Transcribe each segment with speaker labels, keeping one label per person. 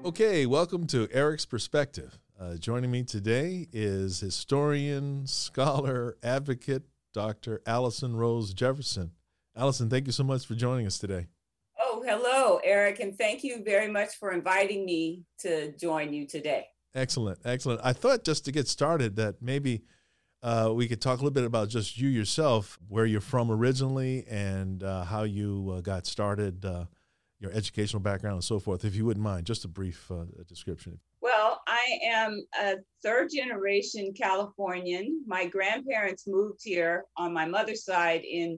Speaker 1: Okay, welcome to Eric's Perspective. Joining me today is historian, scholar, advocate, Dr. Allison Rose Jefferson. Allison, thank you so much for joining us today.
Speaker 2: Oh, hello, Eric, and thank you very much for inviting me to join you today.
Speaker 1: Excellent, excellent. I thought just to get started that maybe we could talk a little bit about just you yourself, where you're from originally, and how you got started, your educational background and so forth, if you wouldn't mind, just a brief description.
Speaker 2: Well, I am a third generation Californian. My grandparents moved here on my mother's side in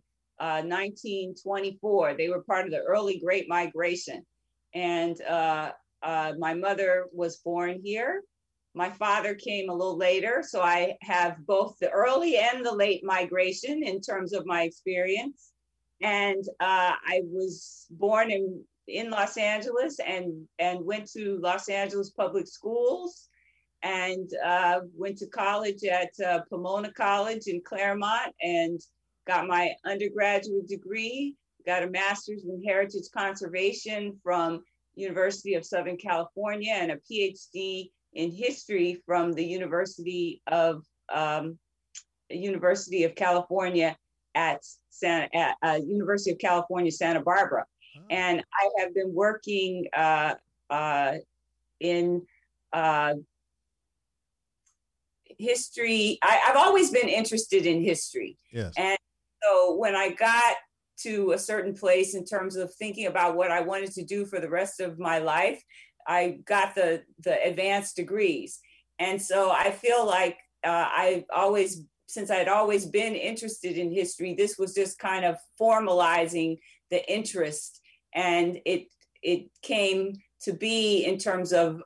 Speaker 2: 1924. They were part of the early Great Migration. And my mother was born here. My father came a little later. So I have both the early and the late migration in terms of my experience. And I was born in Los Angeles and went to Los Angeles public schools and went to college at Pomona College in Claremont and got my undergraduate degree, got a master's in heritage conservation from University of Southern California and a PhD in history from the University of California at University of California, Santa Barbara. And I have been working in history. I've always been interested in history.
Speaker 1: Yes.
Speaker 2: And so when I got to a certain place in terms of thinking about what I wanted to do for the rest of my life, I got the advanced degrees. And so I feel like since I'd always been interested in history, this was just kind of formalizing the interest. And it came to be in terms of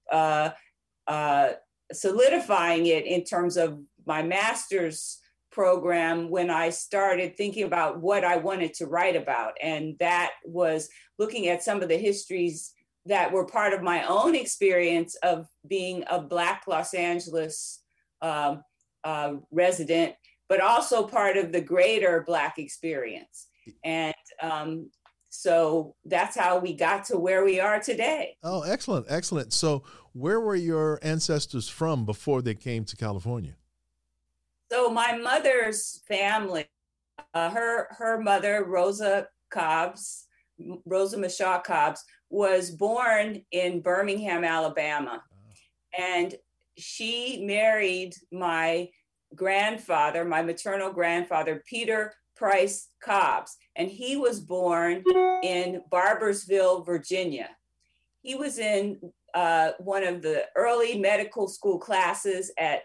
Speaker 2: solidifying it in terms of my master's program when I started thinking about what I wanted to write about. And that was looking at some of the histories that were part of my own experience of being a Black Los Angeles resident, but also part of the greater Black experience. And so that's how we got to where we are today.
Speaker 1: Oh, excellent, excellent. So where were your ancestors from before they came to California?
Speaker 2: So my mother's family, her mother, Rosa Mashaw Cobbs, was born in Birmingham, Alabama. And she married my grandfather, my maternal grandfather, Peter Price Cobbs, and he was born in Barboursville, Virginia. He was in one of the early medical school classes at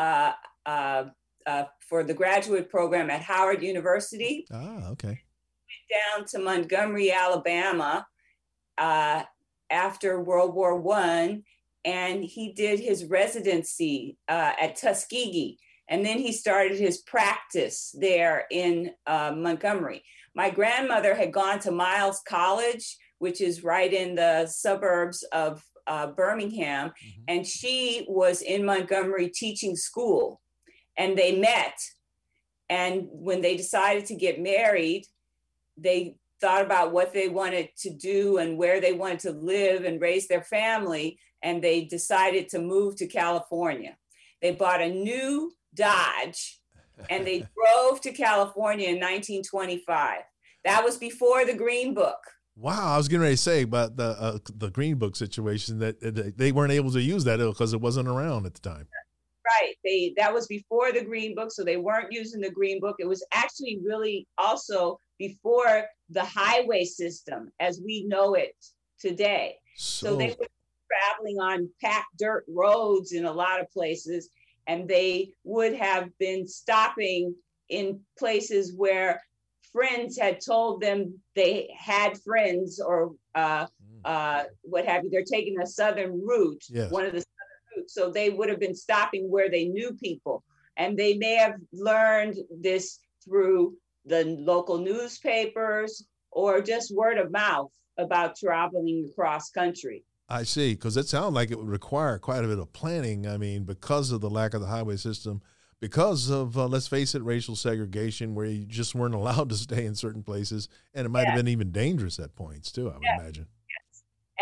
Speaker 2: for the graduate program at Howard University.
Speaker 1: Ah, okay.
Speaker 2: Went down to Montgomery, Alabama after World War I, and he did his residency at Tuskegee. And then he started his practice there in Montgomery. My grandmother had gone to Miles College, which is right in the suburbs of Birmingham. Mm-hmm. And she was in Montgomery teaching school. And they met. And when they decided to get married, they thought about what they wanted to do and where they wanted to live and raise their family. And they decided to move to California. They bought a new Dodge and they drove to California in 1925. That was before the Green Book.
Speaker 1: Wow, I was getting ready to say about the Green Book situation that they weren't able to use that because it wasn't around at the time.
Speaker 2: Right, that was before the Green Book, so they weren't using the Green Book. It was actually really also before the highway system as we know it today. So they were traveling on packed dirt roads in a lot of places. And they would have been stopping in places where friends had told them they had friends or what have you. They're taking a southern route, yes. One of the southern routes. So they would have been stopping where they knew people. And they may have learned this through the local newspapers or just word of mouth about traveling across country.
Speaker 1: I see, because it sounds like it would require quite a bit of planning. I mean, because of the lack of the highway system, because of, let's face it, racial segregation, where you just weren't allowed to stay in certain places, and it might have been even dangerous at points, too, I would imagine.
Speaker 2: Yes. And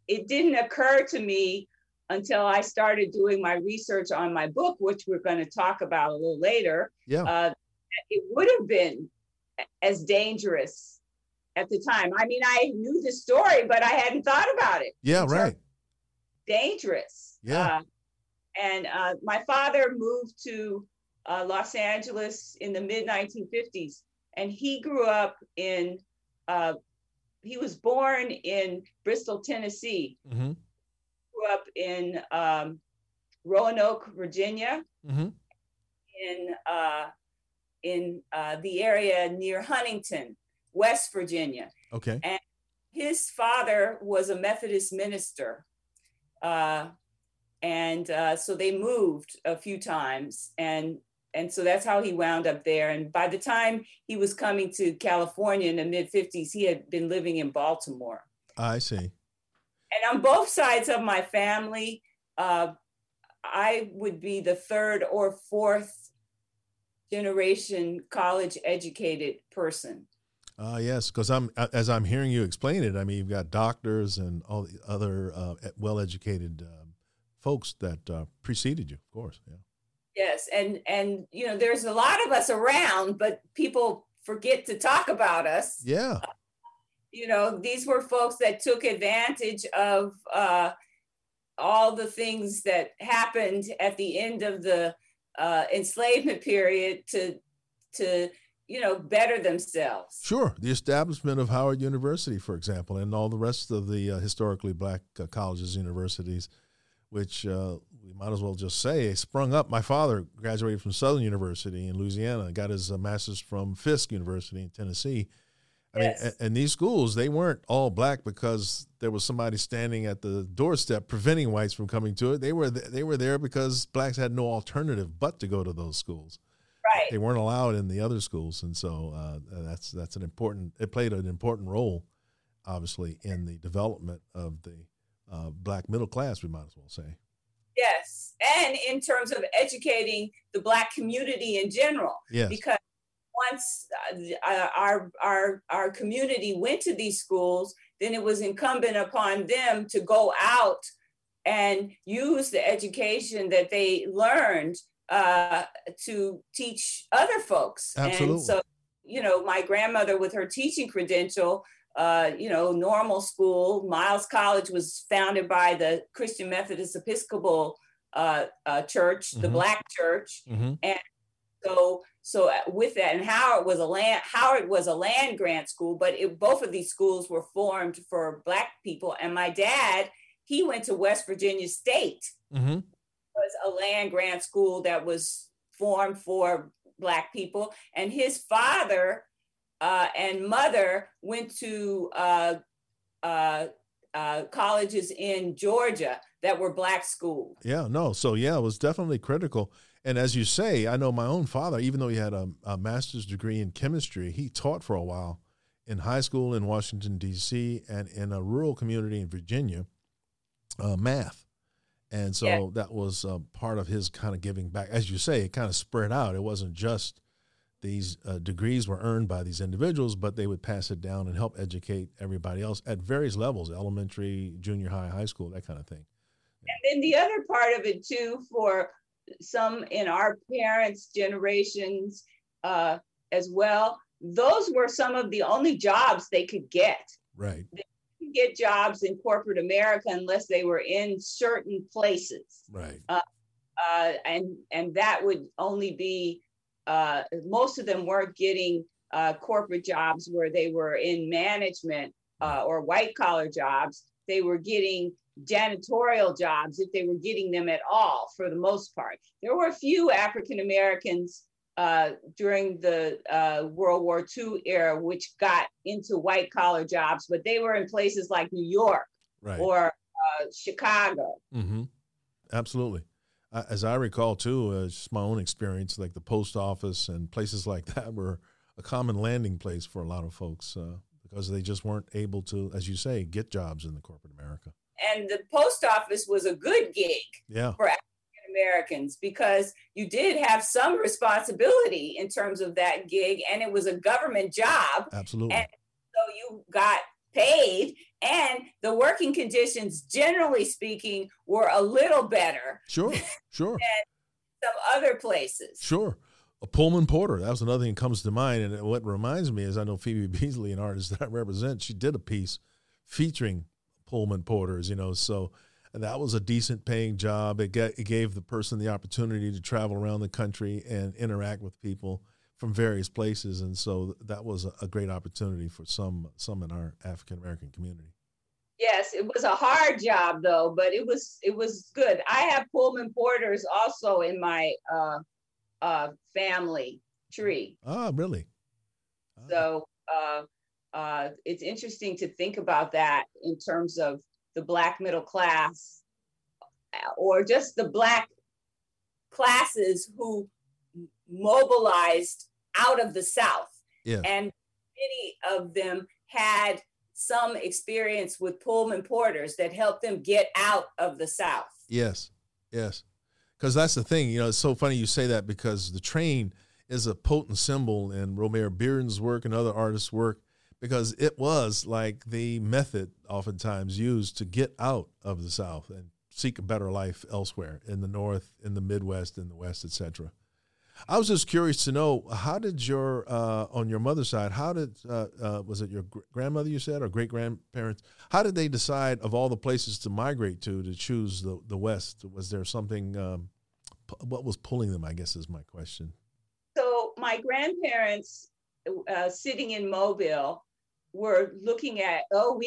Speaker 2: it didn't occur to me until I started doing my research on my book, which we're going to talk about a little later.
Speaker 1: Yeah.
Speaker 2: It would have been as dangerous at the time. I mean, I knew the story, but I hadn't thought about it.
Speaker 1: Yeah, right.
Speaker 2: Dangerous.
Speaker 1: Yeah.
Speaker 2: And my father moved to Los Angeles in the mid 1950s, and he grew up in, he was born in Bristol, Tennessee,
Speaker 1: Mm-hmm.
Speaker 2: grew up in Roanoke, Virginia,
Speaker 1: Mm-hmm.
Speaker 2: in the area near Huntington, West Virginia.
Speaker 1: Okay.
Speaker 2: And his father was a Methodist minister. So they moved a few times, and so that's how he wound up there. And by the time he was coming to California in the mid 50s, he had been living in Baltimore.
Speaker 1: I see.
Speaker 2: And on both sides of my family, I would be the third or fourth generation college educated person.
Speaker 1: Yes, because as I'm hearing you explain it, I mean, you've got doctors and all the other well-educated folks that preceded you, of course. Yeah.
Speaker 2: Yes, and you know, there's a lot of us around, but people forget to talk about us.
Speaker 1: Yeah.
Speaker 2: You know, these were folks that took advantage of all the things that happened at the end of the enslavement period to better themselves.
Speaker 1: Sure. The establishment of Howard University, for example, and all the rest of the historically black colleges, universities, which we might as well just say sprung up. My father graduated from Southern University in Louisiana, got his master's from Fisk University in Tennessee. I mean, and these schools, they weren't all black because there was somebody standing at the doorstep preventing whites from coming to it. They were there because blacks had no alternative but to go to those schools.
Speaker 2: Right.
Speaker 1: They weren't allowed in the other schools, and so that's an important. It played an important role, obviously, in the development of the black middle class. We might as well say.
Speaker 2: Yes, and in terms of educating the black community in general.
Speaker 1: Yes.
Speaker 2: Because once our community went to these schools, then it was incumbent upon them to go out and use the education that they learned to teach other folks.
Speaker 1: Absolutely.
Speaker 2: And so, you know, my grandmother with her teaching credential, normal school, Miles College was founded by the Christian Methodist Episcopal Church, the Black Church.
Speaker 1: Mm-hmm.
Speaker 2: And so with that, and Howard was a land grant school, but both of these schools were formed for Black people. And my dad, he went to West Virginia State.
Speaker 1: Mm-hmm.
Speaker 2: It was a land grant school that was formed for Black people. And his father and mother went to colleges in Georgia that were Black schools.
Speaker 1: Yeah, no. So, yeah, it was definitely critical. And as you say, I know my own father, even though he had a master's degree in chemistry, he taught for a while in high school in Washington, D.C., and in a rural community in Virginia, math. And so that was part of his kind of giving back. As you say, it kind of spread out. It wasn't just these degrees were earned by these individuals, but they would pass it down and help educate everybody else at various levels, elementary, junior high, high school, that kind of thing.
Speaker 2: And then the other part of it, too, for some in our parents' generations as well, those were some of the only jobs they could get.
Speaker 1: Right.
Speaker 2: They couldn't get jobs in corporate America unless they were in certain places.
Speaker 1: Right.
Speaker 2: And that would only be, most of them weren't getting corporate jobs where they were in management or white collar jobs. They were getting janitorial jobs, if they were getting them at all, for the most part. There were a few African Americans during the World War II era which got into white collar jobs, but they were in places like New York or Chicago.
Speaker 1: Mm-hmm. Absolutely. As I recall, too, just my own experience, like the post office and places like that were a common landing place for a lot of folks because they just weren't able to, as you say, get jobs in the corporate America.
Speaker 2: And the post office was a good gig for African Americans because you did have some responsibility in terms of that gig, and it was a government job.
Speaker 1: Absolutely.
Speaker 2: And so you got paid, and the working conditions, generally speaking, were a little better.
Speaker 1: Sure.
Speaker 2: Than some other places.
Speaker 1: Sure. A Pullman porter. That was another thing that comes to mind. And what reminds me is I know Phoebe Beasley, an artist that I represent, she did a piece featuring Pullman porters, so that was a decent paying job. It gave the person the opportunity to travel around the country and interact with people from various places. And so that was a great opportunity for some in our African-American community.
Speaker 2: Yes, it was a hard job though, but it was good. I have Pullman porters also in my family tree.
Speaker 1: Ah, really?
Speaker 2: So it's interesting to think about that in terms of the Black middle class, or just the Black classes who mobilized out of the South.
Speaker 1: Yeah.
Speaker 2: And many of them had some experience with Pullman porters that helped them get out of the South.
Speaker 1: Yes. Because that's the thing, it's so funny you say that, because the train is a potent symbol in Romare Bearden's work and other artists' work, because it was like the method oftentimes used to get out of the South and seek a better life elsewhere, in the North, in the Midwest, in the West, etc. I was just curious to know, how did on your mother's side, was it your grandmother you said, or great-grandparents, how did they decide of all the places to migrate to choose the West? Was there something, what was pulling them, I guess is my question.
Speaker 2: So my grandparents, sitting in Mobile, were looking at,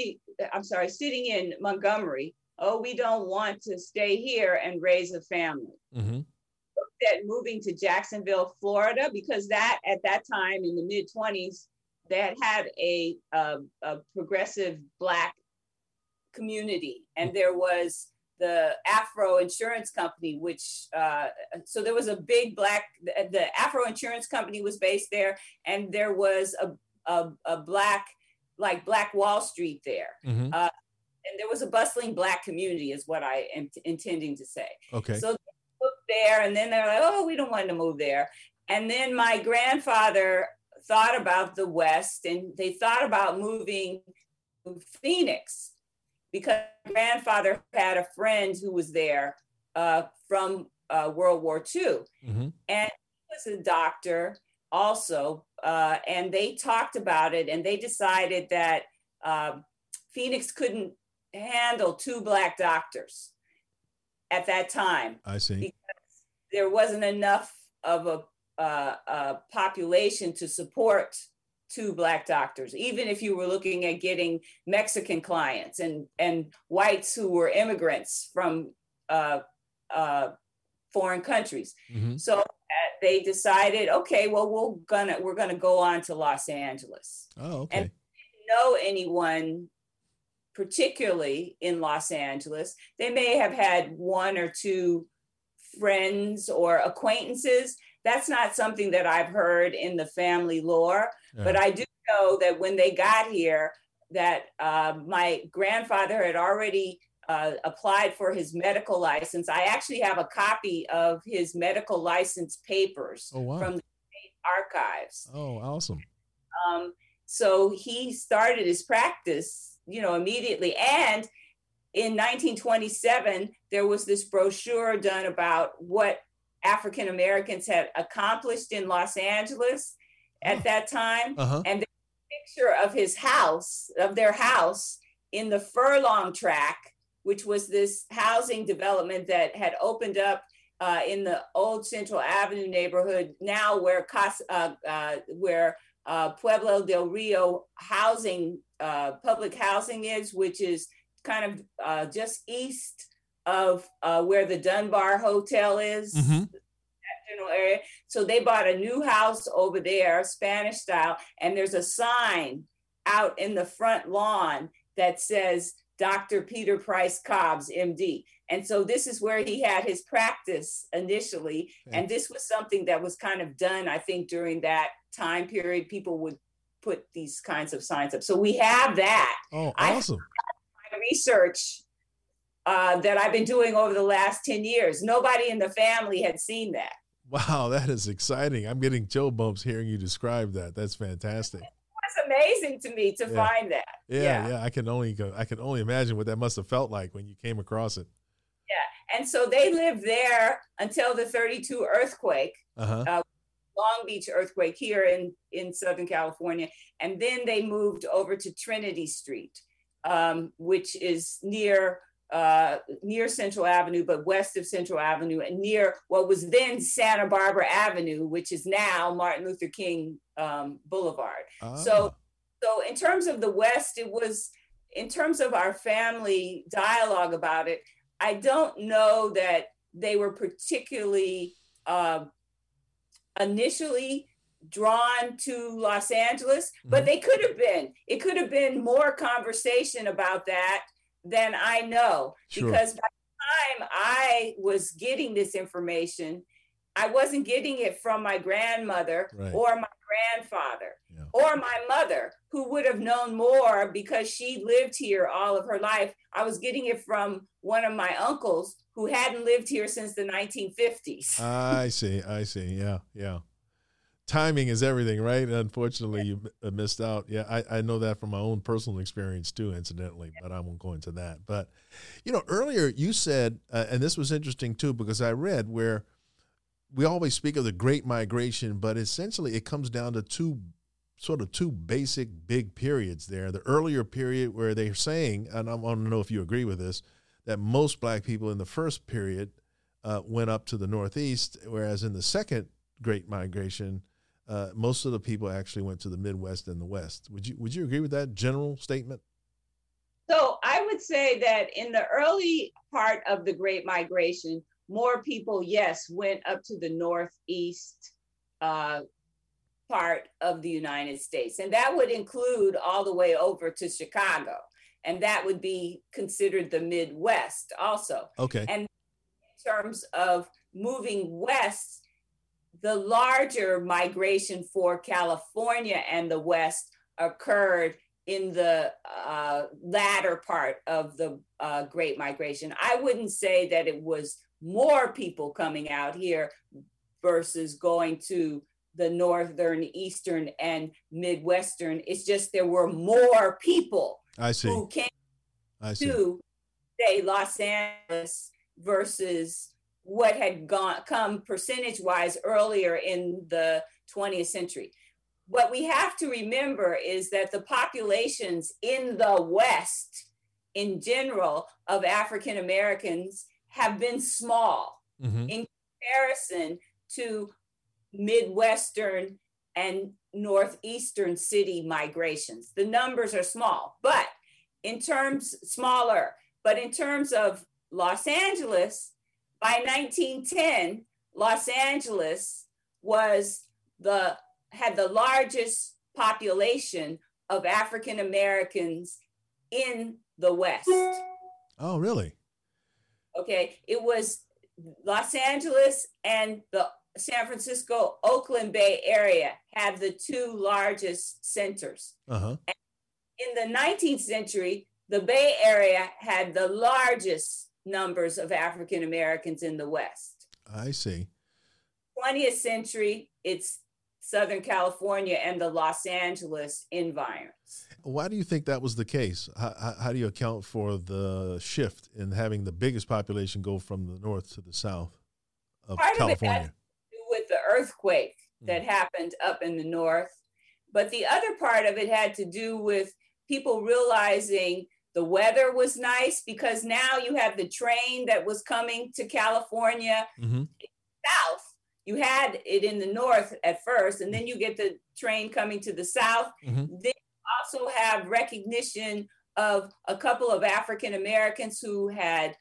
Speaker 2: sitting in Montgomery, we don't want to stay here and raise a family.
Speaker 1: Mm-hmm.
Speaker 2: At moving to Jacksonville, Florida, because that at that time in the mid-20s, they had a progressive Black community, and there was the Afro Insurance Company, which so there was a big the Afro Insurance Company was based there, and there was a Black, like Black Wall Street there.
Speaker 1: Mm-hmm.
Speaker 2: And there was a bustling Black community, is what I am intending to say.
Speaker 1: Okay.
Speaker 2: So there, and then they're like, we don't want to move there. And then my grandfather thought about the West, and they thought about moving to Phoenix, because my grandfather had a friend who was there from World War II.
Speaker 1: Mm-hmm.
Speaker 2: And he was a doctor also, and they talked about it, and they decided that Phoenix couldn't handle 2 Black doctors at that time.
Speaker 1: I see.
Speaker 2: Because there wasn't enough of a population to support 2 Black doctors, even if you were looking at getting Mexican clients and whites who were immigrants from foreign countries.
Speaker 1: Mm-hmm.
Speaker 2: So they decided, okay, well, we're gonna go on to Los Angeles.
Speaker 1: Oh, okay.
Speaker 2: And didn't know anyone particularly in Los Angeles. They may have had 1 or 2 friends or acquaintances. That's not something that I've heard in the family lore, but I do know that when they got here, that my grandfather had already applied for his medical license. I actually have a copy of his medical license papers from the state archives.
Speaker 1: Oh, awesome.
Speaker 2: So he started his practice, immediately. And in 1927, there was this brochure done about what African Americans had accomplished in Los Angeles at that time.
Speaker 1: Uh-huh.
Speaker 2: And there's a picture of their house in the Furlong Tract, which was this housing development that had opened up in the old Central Avenue neighborhood, now where Pueblo del Rio housing, public housing is, which is kind of just east of where the Dunbar Hotel is,
Speaker 1: mm-hmm.
Speaker 2: that general area. So they bought a new house over there, Spanish style, and there's a sign out in the front lawn that says Dr. Peter Price Cobbs, MD. And so this is where he had his practice initially. Okay. And this was something that was kind of done, I think, during that time period. People would put these kinds of signs up. So we have that.
Speaker 1: Oh, awesome.
Speaker 2: My research that I've been doing over the last 10 years. Nobody in the family had seen that.
Speaker 1: Wow, that is exciting. I'm getting chill bumps hearing you describe that. That's fantastic.
Speaker 2: That's amazing to me to find that.
Speaker 1: Yeah. I can only imagine what that must have felt like when you came across it.
Speaker 2: Yeah. And so they lived there until the 32 earthquake, Long Beach earthquake here in Southern California. And then they moved over to Trinity Street, which is near Central Avenue, but west of Central Avenue and near what was then Santa Barbara Avenue, which is now Martin Luther King Boulevard. So in terms of the West, it was, in terms of our family dialogue about it, I don't know that they were particularly initially drawn to Los Angeles, but they could have been. It could have been more conversation about that than I know, because by the time I was getting this information, I wasn't getting it from my grandmother or my grandfather or my mother, who would have known more because she lived here all of her life. I was getting it from one of my uncles who hadn't lived here since the 1950s.
Speaker 1: I see. Yeah. Timing is everything, right? Unfortunately, you missed out. Yeah, I know that from my own personal experience too, incidentally, but I won't go into that. But, earlier you said, and this was interesting too, because I read where we always speak of the Great Migration, but essentially it comes down to two basic big periods there. The earlier period where they're saying, and I want to know if you agree with this, that most Black people in the first period went up to the Northeast, whereas in the second Great Migration, most of the people actually went to the Midwest and the West. Would you agree with that general statement?
Speaker 2: So I would say that in the early part of the Great Migration, more people, yes, went up to the Northeast part of the United States. And that would include all the way over to Chicago. And that would be considered the Midwest also.
Speaker 1: Okay.
Speaker 2: And in terms of moving west, the larger migration for California and the West occurred in the latter part of the Great Migration. I wouldn't say that it was more people coming out here versus going to the Northern, Eastern, and Midwestern. It's just there were more people who came to, say, Los Angeles versus what had come percentage-wise earlier in the 20th century. What we have to remember is that the populations in the West, in general, of African Americans have been small in comparison to Midwestern and Northeastern city migrations. The numbers are small, but in terms of Los Angeles, by 1910, Los Angeles had the largest population of African Americans in the West.
Speaker 1: Oh, really?
Speaker 2: Okay, it was Los Angeles and the San Francisco, Oakland Bay area had the two largest centers. And in the 19th century, the Bay Area had the largest numbers of African Americans in the West.
Speaker 1: I see.
Speaker 2: 20th century, it's Southern California and the Los Angeles environs.
Speaker 1: Why do you think that was the case? How do you account for the shift in having the biggest population go from the north to the south of California?
Speaker 2: Part of it had to do with the earthquake that happened up in the north. But the other part of it had to do with people realizing the weather was nice, because now you have the train that was coming to California south. You had it in the north at first, and then you get the train coming to the south. Then you also have recognition of a couple of African Americans who had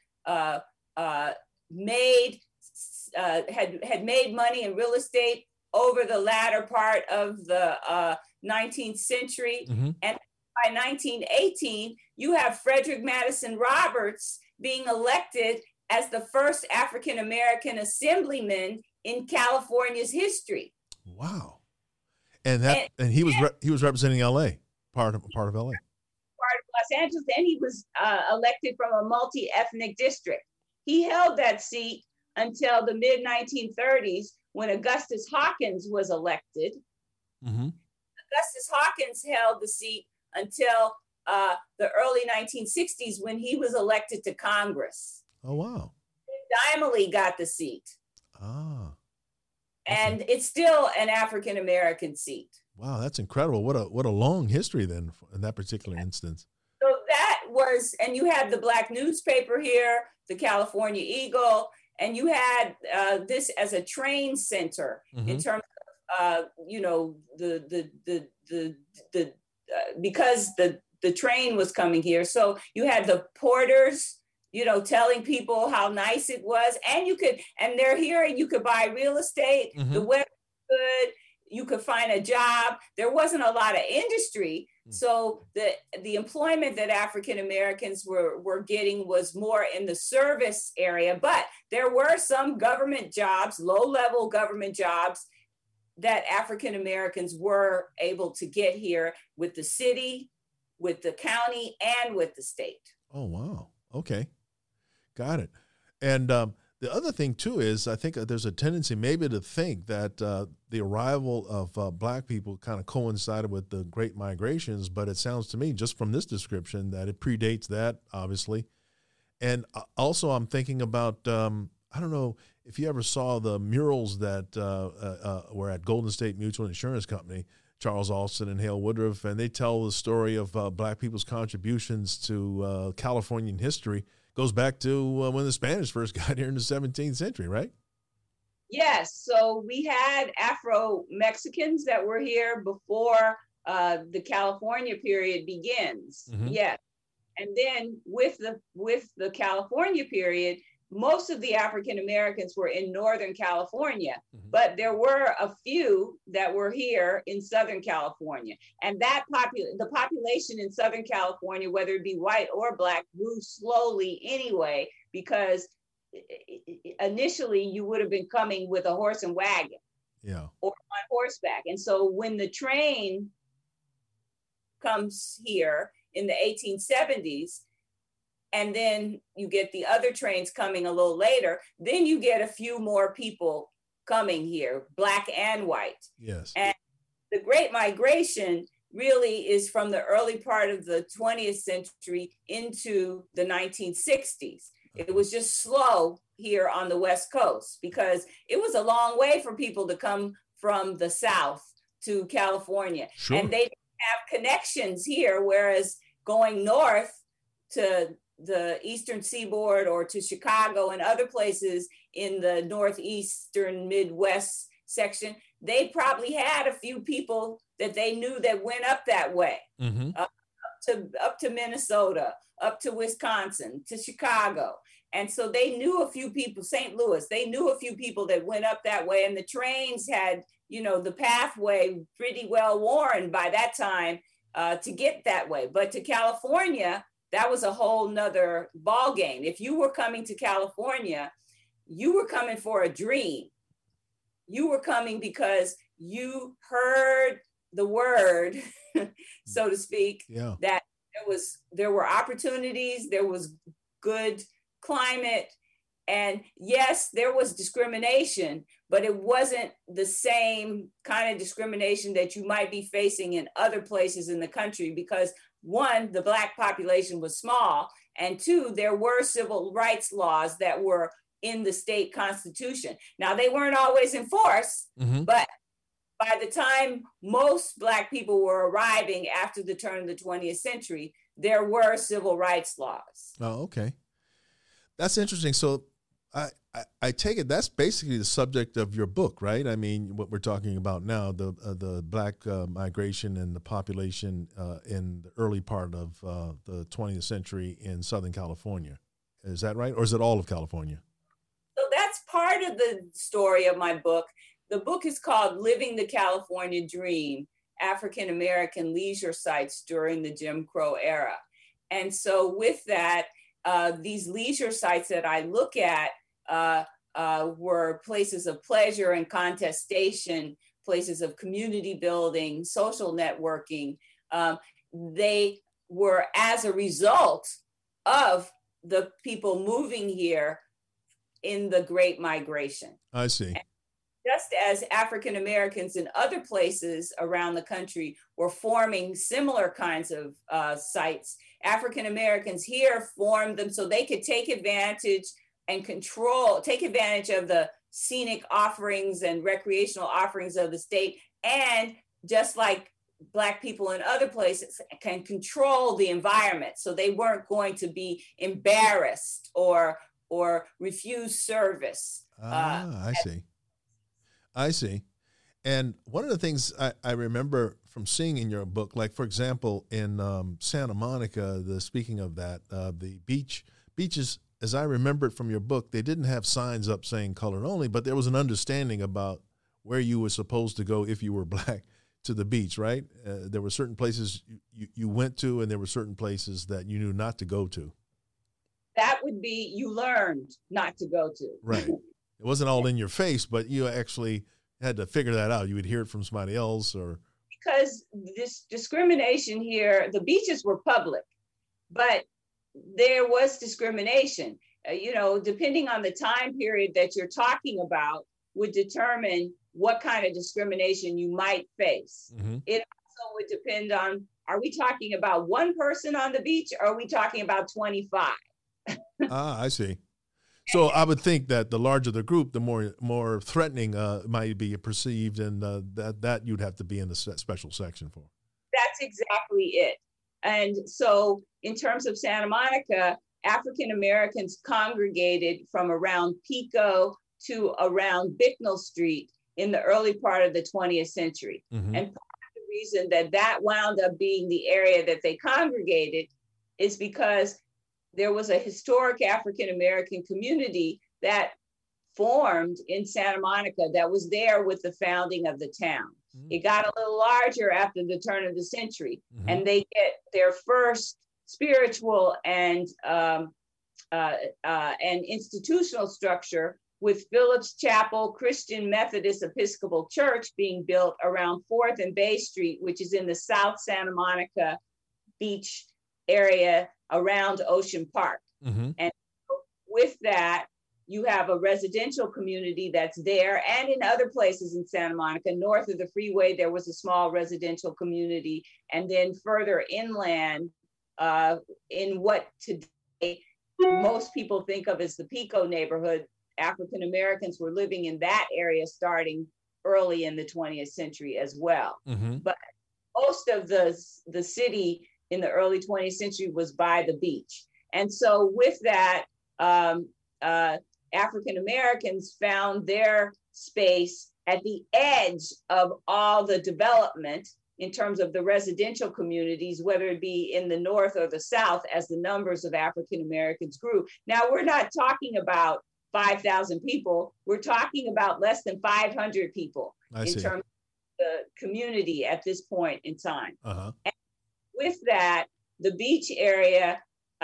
Speaker 2: made money in real estate over the latter part of the 19th century. And by 1918, you have Frederick Madison Roberts being elected as the first African American assemblyman in California's history.
Speaker 1: Wow. And he was representing LA, part of LA. Part of
Speaker 2: Los Angeles, and he was elected from a multi-ethnic district. He held that seat until the mid-1930s when Augustus Hawkins was elected. Augustus Hawkins held the seat until the early 1960s when he was elected to Congress.
Speaker 1: Oh, wow.
Speaker 2: Dimely got the seat.
Speaker 1: Ah.
Speaker 2: Okay. And it's still an African American seat.
Speaker 1: Wow, that's incredible. What a long history then in that particular instance.
Speaker 2: So that was, and you had the Black newspaper here, the California Eagle, and you had this as a train center in terms of, because the train was coming here. So you had the porters, telling people how nice it was, and they're here, and you could buy real estate. The weather was good. You could find a job. There wasn't a lot of industry. So the employment that African Americans were getting was more in the service area, but there were some government jobs, low-level government jobs that African Americans were able to get here with the city, with the county, and with the state.
Speaker 1: Oh, wow. Okay. Got it. And the other thing, too, is I think there's a tendency maybe to think that the arrival of Black people kind of coincided with the Great Migrations, but it sounds to me, just from this description, that it predates that, obviously. And also I'm thinking about, I don't know if you ever saw the murals that were at Golden State Mutual Insurance Company, Charles Alston and Hale Woodruff, and they tell the story of Black people's contributions to Californian history. Goes back to when the Spanish first got here in the 17th century, right?
Speaker 2: Yes. So we had Afro-Mexicans that were here before the California period begins. Yes. And then with the California period, most of the African Americans were in Northern California, but there were a few that were here in Southern California. And the population in Southern California, whether it be white or Black, grew slowly anyway, because initially you would have been coming with a horse and wagon, or on horseback. And so when the train comes here in the 1870s, and then you get the other trains coming a little later, then you get a few more people coming here, Black and white.
Speaker 1: Yes.
Speaker 2: And the Great Migration really is from the early part of the 20th century into the 1960s. It was just slow here on the West Coast because it was a long way for people to come from the South to California. Sure. And they didn't have connections here, whereas going north to the Eastern Seaboard or to Chicago and other places in the Northeastern Midwest section, they probably had a few people that they knew that went up that way, up to Minnesota, up to Wisconsin, to Chicago. And so they knew a few people, St. Louis, they knew a few people that went up that way. And the trains had, the pathway pretty well worn by that time to get that way. But to California, that was a whole nother ball game. If you were coming to California, you were coming for a dream. You were coming because you heard the word, so to speak, that there were opportunities, there was good climate, and yes, there was discrimination, but it wasn't the same kind of discrimination that you might be facing in other places in the country because one, the Black population was small, and two, there were civil rights laws that were in the state constitution. Now, they weren't always enforced, but by the time most Black people were arriving after the turn of the 20th century, there were civil rights laws.
Speaker 1: Oh, okay. That's interesting. So I take it that's basically the subject of your book, right? I mean, what we're talking about now, the Black migration and the population in the early part of the 20th century in Southern California. Is that right? Or is it all of California?
Speaker 2: So that's part of the story of my book. The book is called Living the California Dream, African American Leisure Sites During the Jim Crow Era. And so with that, these leisure sites that I look at were places of pleasure and contestation, places of community building, social networking. They were as a result of the people moving here in the Great Migration.
Speaker 1: I see.
Speaker 2: just as African Americans in other places around the country were forming similar kinds of sites, African Americans here formed them so they could take advantage of the scenic offerings and recreational offerings of the state. And just like Black people in other places can control the environment. So they weren't going to be embarrassed or refuse service.
Speaker 1: I see. And one of the things I remember from seeing in your book, like, for example, in Santa Monica, speaking of that, the beaches, as I remember it from your book, they didn't have signs up saying colored only, but there was an understanding about where you were supposed to go if you were Black to the beach, right? There were certain places you went to, and there were certain places that you knew not to go to.
Speaker 2: That would be, you learned not to go to.
Speaker 1: Right. It wasn't all in your face, but you actually had to figure that out. You would hear it from somebody else, or
Speaker 2: because this discrimination here, the beaches were public, but there was discrimination. Depending on the time period that you're talking about would determine what kind of discrimination you might face. Mm-hmm. It also would depend on, are we talking about one person on the beach, or are we talking about 25?
Speaker 1: I see. So I would think that the larger the group, the more threatening might be perceived, and that you'd have to be in the special section for.
Speaker 2: That's exactly it. And so in terms of Santa Monica, African Americans congregated from around Pico to around Bicknell Street in the early part of the 20th century. Mm-hmm. And part of the reason that wound up being the area that they congregated is because there was a historic African American community that formed in Santa Monica that was there with the founding of the town. Mm-hmm. It got a little larger after the turn of the century, mm-hmm. and they get their first spiritual and institutional structure with Phillips Chapel Christian Methodist Episcopal Church being built around 4th and Bay Street, which is in the South Santa Monica Beach area around Ocean Park. Mm-hmm. And with that, you have a residential community that's there, and in other places in Santa Monica, north of the freeway, there was a small residential community. And then further inland, in what today most people think of as the Pico neighborhood, African Americans were living in that area starting early in the 20th century as well. Mm-hmm. But most of the city in the early 20th century was by the beach. And so with that, African Americans found their space at the edge of all the development in terms of the residential communities, whether it be in the north or the south, as the numbers of African Americans grew. Now, we're not talking about 5,000 people. We're talking about less than 500 people in terms of the community at this point in time. Uh-huh. And with that, the beach area,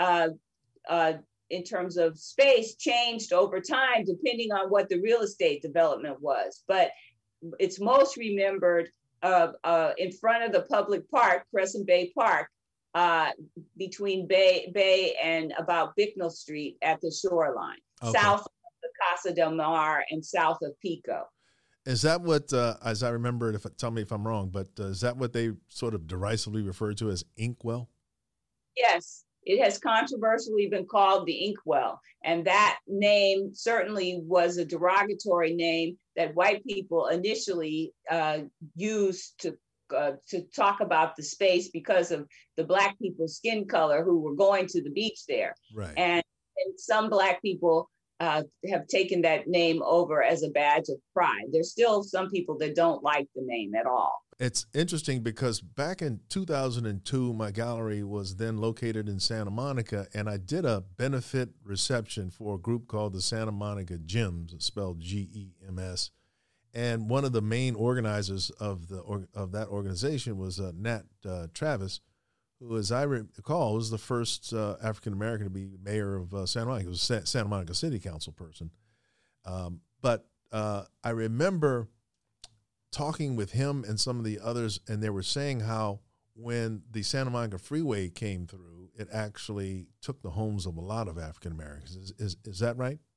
Speaker 2: in terms of space, changed over time, depending on what the real estate development was. But it's most remembered in front of the public park, Crescent Bay Park, between Bay and about Bicknell Street at the shoreline, okay. South of the Casa del Mar and south of Pico.
Speaker 1: Is that what, as I remember, tell me if I'm wrong, but is that what they sort of derisively refer to as Inkwell?
Speaker 2: Yes, it has controversially been called the Inkwell. And that name certainly was a derogatory name that white people initially used to talk about the space because of the Black people's skin color who were going to the beach there. Right. And some Black people have taken that name over as a badge of pride. There's still some people that don't like the name at all.
Speaker 1: It's interesting because back in 2002, my gallery was then located in Santa Monica, and I did a benefit reception for a group called the Santa Monica Gems, spelled Gems. And one of the main organizers of that organization was Nat Travis, who, as I recall, was the first African-American to be mayor of Santa Monica. He was a Santa Monica City Council person. But I remember talking with him and some of the others, and they were saying how when the Santa Monica Freeway came through, it actually took the homes of a lot of African Americans. Is that right?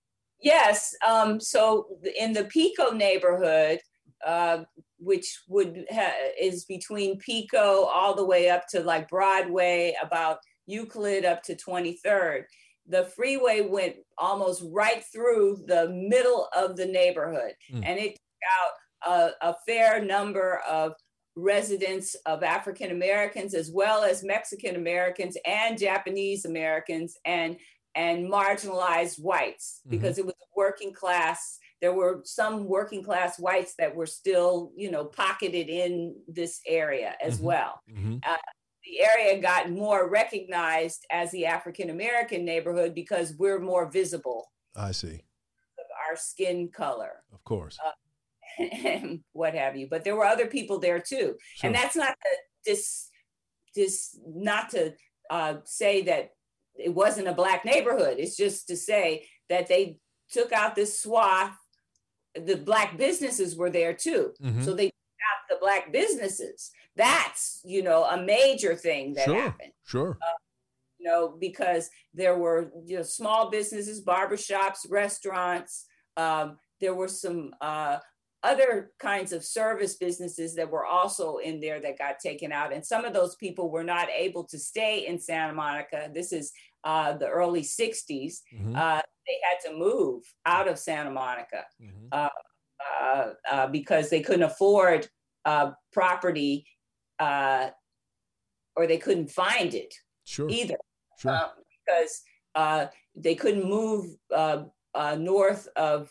Speaker 2: Yes. So in the Pico neighborhood, which is between Pico all the way up to like Broadway, about Euclid up to 23rd, the freeway went almost right through the middle of the neighborhood. And it took out a fair number of residents of African Americans, as well as Mexican Americans and Japanese Americans, and marginalized whites, because it was a working class. There were some working class whites that were still, pocketed in this area as well. The area got more recognized as the African American neighborhood because we're more visible.
Speaker 1: I see.
Speaker 2: Of our skin color.
Speaker 1: Of course.
Speaker 2: And what have you. But there were other people there too. Sure. And that's not not to say that it wasn't a Black neighborhood. It's just to say that they took out this swath. The Black businesses were there too. So they took out the Black businesses. That's, a major thing that happened.
Speaker 1: Sure.
Speaker 2: Because there were small businesses, barbershops, restaurants. There were some other kinds of service businesses that were also in there that got taken out. And some of those people were not able to stay in Santa Monica. This is the early 60s. They had to move out of Santa Monica because they couldn't afford property or they couldn't find it either. Because they couldn't move north of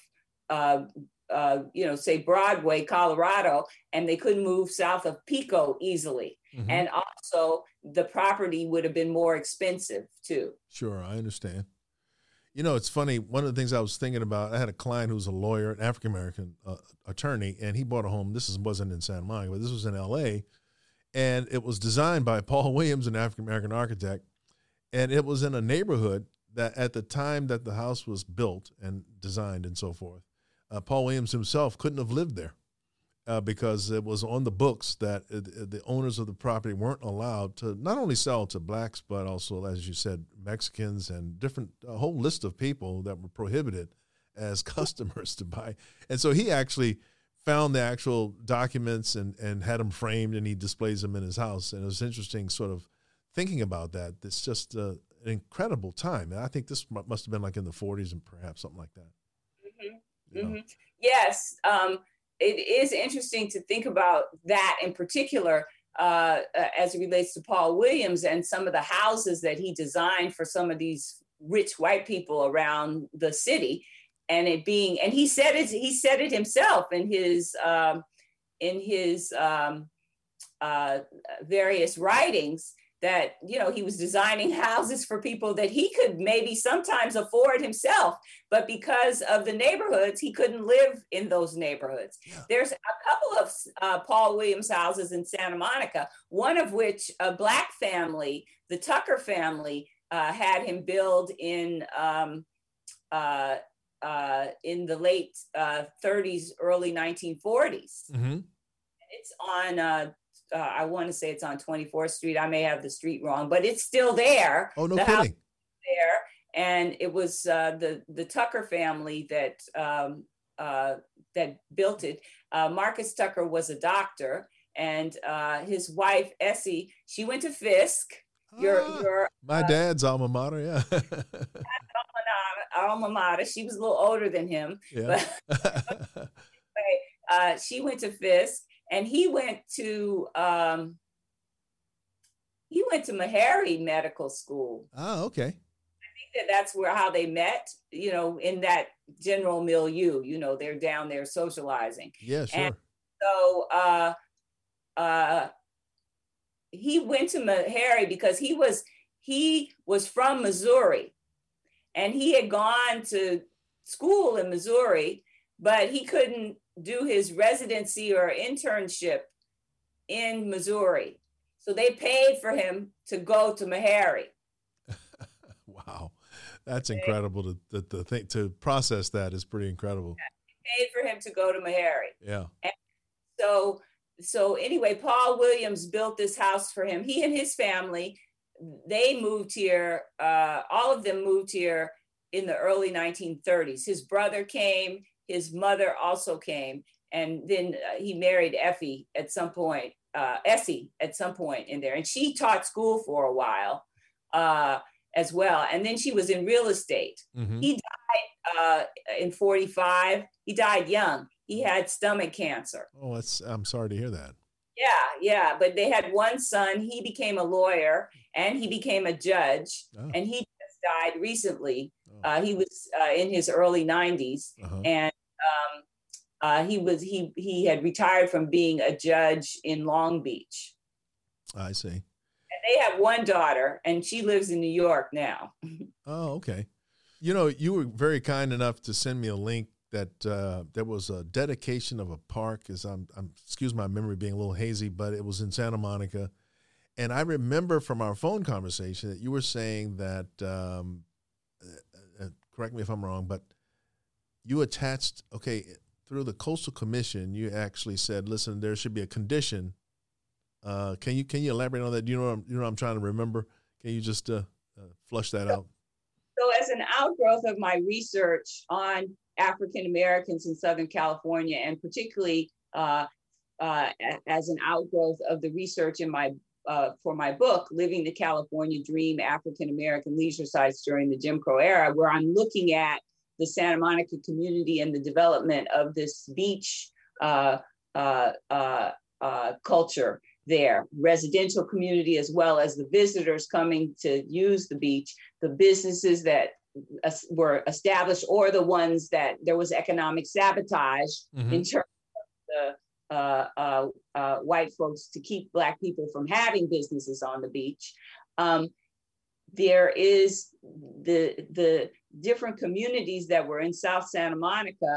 Speaker 2: say Broadway, Colorado, and they couldn't move south of Pico easily. And also the property would have been more expensive too.
Speaker 1: Sure, I understand. It's funny. One of the things I was thinking about, I had a client who's a lawyer, an African-American attorney, and he bought a home. This wasn't in Santa Monica, but this was in L.A., and it was designed by Paul Williams, an African-American architect, and it was in a neighborhood that at the time that the house was built and designed and so forth, Paul Williams himself couldn't have lived there because it was on the books that the owners of the property weren't allowed to not only sell to Blacks, but also, as you said, Mexicans and a whole list of people that were prohibited as customers to buy. And so he actually found the actual documents and had them framed, and he displays them in his house. And it was interesting sort of thinking about that. It's just an incredible time. And I think this must have been like in the 40s and perhaps something like that.
Speaker 2: Yes, it is interesting to think about that in particular as it relates to Paul Williams and some of the houses that he designed for some of these rich white people around the city, and he said it himself in his various writings, that, he was designing houses for people that he could maybe sometimes afford himself, but because of the neighborhoods, he couldn't live in those neighborhoods. Yeah. There's a couple of Paul Williams houses in Santa Monica, one of which a Black family, the Tucker family, had him build in the late 30s, early 1940s. It's on I want to say it's on 24th Street. I may have the street wrong, but it's still there.
Speaker 1: Oh, no kidding. House is
Speaker 2: there. And it was the Tucker family that built it. Marcus Tucker was a doctor, and his wife, Essie, she went to Fisk.
Speaker 1: My dad's alma mater, yeah.
Speaker 2: Alma mater. She was a little older than him.
Speaker 1: Yeah.
Speaker 2: But she went to Fisk. And he went to Meharry Medical School.
Speaker 1: Oh, okay.
Speaker 2: I think that's how they met, in that general milieu, they're down there socializing.
Speaker 1: Yeah, sure.
Speaker 2: And so he went to Meharry because he was from Missouri, and he had gone to school in Missouri, but he couldn't do his residency or internship in Missouri. So they paid for him to go to Meharry.
Speaker 1: Wow. That's incredible. To process that is pretty incredible.
Speaker 2: Yeah, paid for him to go to Meharry.
Speaker 1: Yeah.
Speaker 2: And so anyway, Paul Williams built this house for him. He and his family, they moved here. All of them moved here in the early 1930s. His brother came, his mother also came, and then he married Essie at some point in there. And she taught school for a while as well. And then she was in real estate.
Speaker 1: Mm-hmm.
Speaker 2: He died in 45. He died young. He had stomach cancer.
Speaker 1: Oh, I'm sorry to hear that.
Speaker 2: Yeah. But they had one son. He became a lawyer and he became a judge.
Speaker 1: Oh.
Speaker 2: And he just died recently. He was in his early 90s.
Speaker 1: Uh-huh.
Speaker 2: And he had retired from being a judge in Long Beach.
Speaker 1: I see.
Speaker 2: And they have one daughter, and she lives in New York now.
Speaker 1: Oh, okay. You know, you were very kind enough to send me a link that there was a dedication of a park. I'm excuse my memory being a little hazy, but it was in Santa Monica. And I remember from our phone conversation that you were saying that, correct me if I'm wrong, but you attached, through the Coastal Commission, you actually said, listen, there should be a condition. Can you elaborate on that? Do you know what I'm trying to remember? Can you just flush that out?
Speaker 2: So as an outgrowth of my research on African Americans in Southern California, and particularly as an outgrowth of the research in for my book, Living the California Dream, African American Leisure Sites During the Jim Crow Era, where I'm looking at the Santa Monica community and the development of this beach culture there, residential community, as well as the visitors coming to use the beach, the businesses that were established, or the ones that there was economic sabotage in terms of the white folks to keep Black people from having businesses on the beach. There is the different communities that were in South Santa Monica,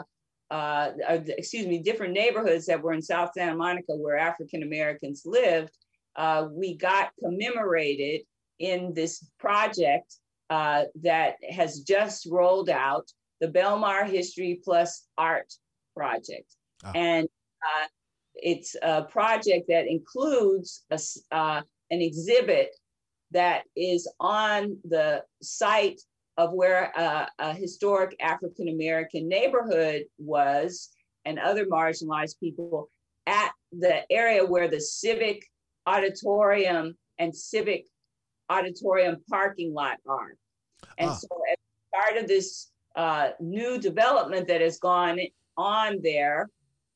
Speaker 2: different neighborhoods that were in South Santa Monica where African Americans lived. We got commemorated in this project that has just rolled out, the Belmar History Plus Art Project. And it's a project that includes an exhibit that is on the site of where a historic African American neighborhood was, and other marginalized people, at the area where the Civic Auditorium and Civic Auditorium parking lot are. And so as part of this new development that has gone on there,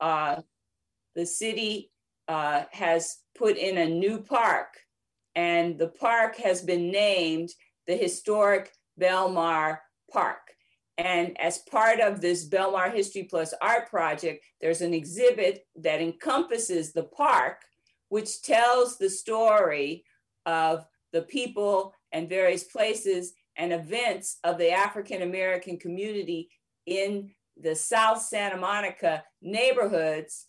Speaker 2: the city has put in a new park, and the park has been named the Historic Belmar Park. And as part of this Belmar History Plus Art Project, there's an exhibit that encompasses the park, which tells the story of the people and various places and events of the African American community in the South Santa Monica neighborhoods,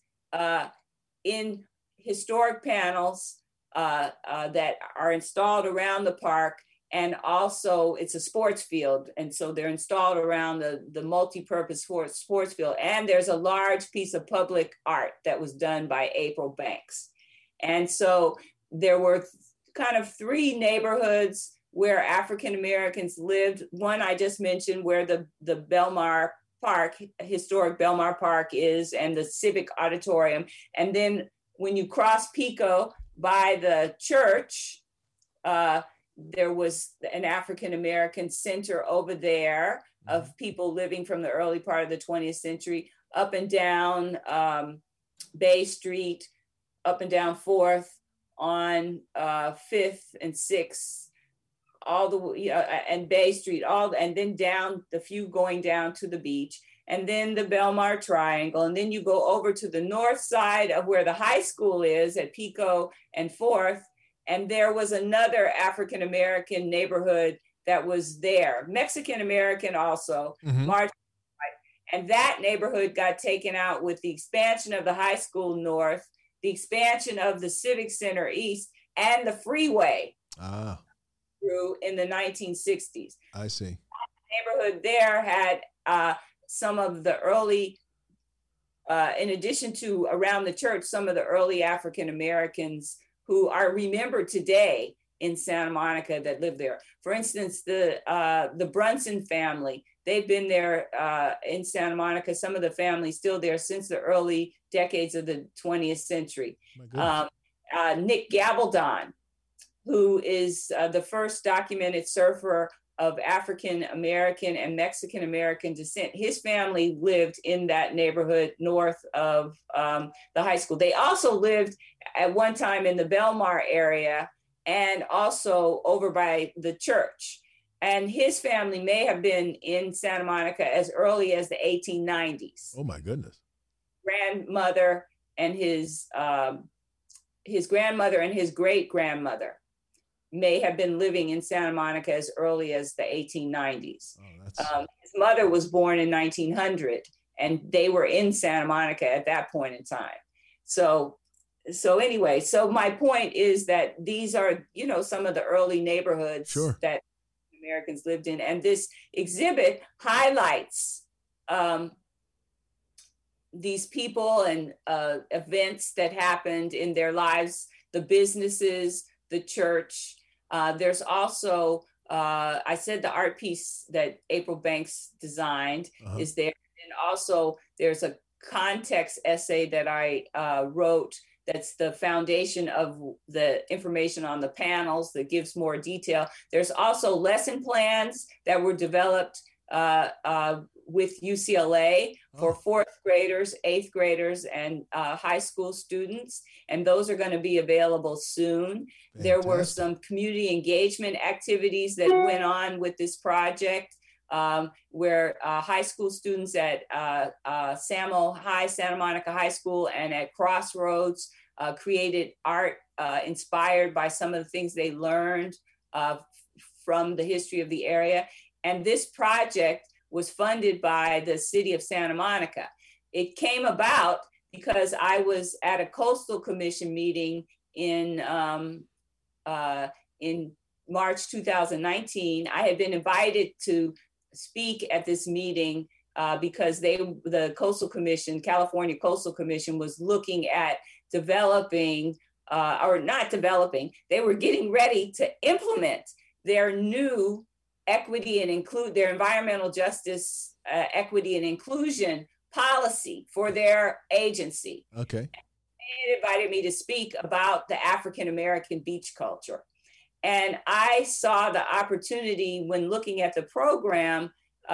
Speaker 2: in historic panels that are installed around the park. And also it's a sports field. And so they're installed around the multi-purpose sports field. And there's a large piece of public art that was done by April Banks. And so there were kind of three neighborhoods where African Americans lived. One I just mentioned, where the Belmar Park, historic Belmar Park is, and the Civic Auditorium. And then when you cross Pico by the church, there was an African American center over there of people living from the early part of the 20th century, up and down Bay Street, up and down 4th, on 5th and 6th, all the and Bay Street, and then down the few going down to the beach, and then the Belmar Triangle, and then you go over to the north side of where the high school is at Pico and 4th, and there was another African American neighborhood that was there, Mexican American also, and that neighborhood got taken out with the expansion of the high school north, the expansion of the Civic Center east, and the freeway. Through in the 1960s.
Speaker 1: I see.
Speaker 2: The neighborhood there had some of the early, in addition to around the church, some of the early African Americans who are remembered today in Santa Monica that live there. For instance, the Brunson family, they've been there in Santa Monica, some of the families still there since the early decades of the 20th century. Nick Gabaldon, who is the first documented surfer of African American and Mexican American descent. His family lived in that neighborhood north of the high school. They also lived at one time in the Belmar area and also over by the church. And his family may have been in Santa Monica as early as the 1890s.
Speaker 1: Oh my goodness.
Speaker 2: Grandmother and his grandmother and his great-grandmother may have been living in Santa Monica as early as the 1890s. His mother was born in 1900, and they were in Santa Monica at that point in time. So anyway, so my point is that these are, some of the early neighborhoods that Americans lived in. And this exhibit highlights these people and events that happened in their lives, the businesses, the church. There's also, I said the art piece that April Banks designed is there. And also there's a context essay that I wrote that's the foundation of the information on the panels that gives more detail. There's also lesson plans that were developed with UCLA for fourth graders, eighth graders, and high school students. And those are going to be available soon. Fantastic. There were some community engagement activities that went on with this project where high school students at SAMO High, Santa Monica High School, and at Crossroads created art inspired by some of the things they learned from the history of the area. And this project was funded by the city of Santa Monica. It came about because I was at a Coastal Commission meeting in March 2019. I had been invited to speak at this meeting because the Coastal Commission, California Coastal Commission, was looking at developing, or not developing, they were getting ready to implement their new equity and their environmental justice, equity and inclusion policy for their agency.
Speaker 1: Okay.
Speaker 2: They invited me to speak about the African American beach culture. And I saw the opportunity when looking at the program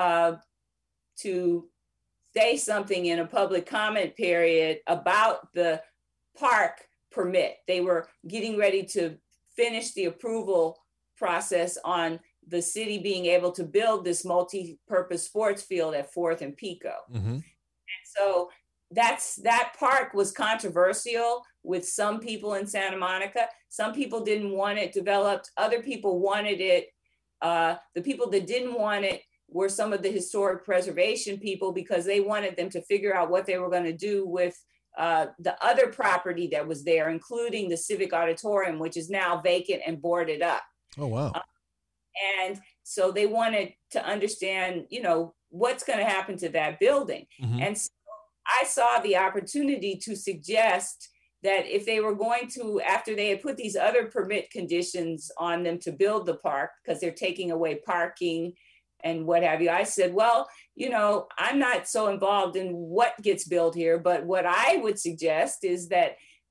Speaker 2: to say something in a public comment period about the park permit. They were getting ready to finish the approval process on the city being able to build this multi-purpose sports field at 4th and Pico. Mm-hmm. And so that park was controversial with some people in Santa Monica. Some people didn't want it developed. Other people wanted it. The people that didn't want it were some of the historic preservation people because they wanted them to figure out what they were going to do with the other property that was there, including the Civic Auditorium, which is now vacant and boarded up.
Speaker 1: Oh, wow.
Speaker 2: And so they wanted to understand, what's going to happen to that building. Mm-hmm. And so I saw the opportunity to suggest that if they were going to, after they had put these other permit conditions on them to build the park, because they're taking away parking and what have you, I said, well, I'm not so involved in what gets built here, but what I would suggest is that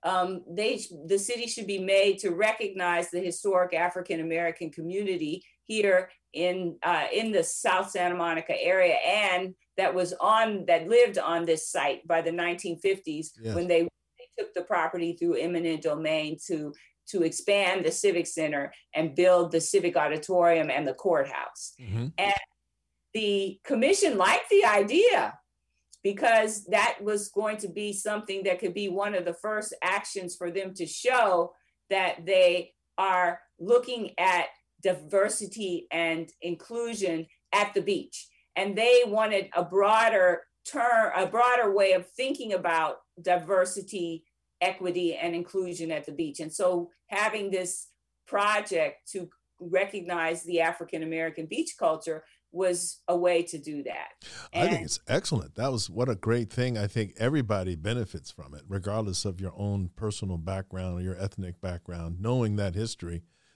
Speaker 2: the city should be made to recognize the historic African American community here in the South Santa Monica area, and that lived on this site by the 1950s. Yes. When they took the property through eminent domain to expand the Civic Center and build the Civic Auditorium and the courthouse. Mm-hmm. And the commission liked the idea because that was going to be something that could be one of the first actions for them to show that they are looking at diversity and inclusion at the beach. And they wanted a broader way of thinking about diversity, equity, and inclusion at the beach. And so having this project to recognize the African American beach culture was a way to do that.
Speaker 1: I think it's excellent. What a great thing. I think everybody benefits from it, regardless of your own personal background or your ethnic background. Knowing that history,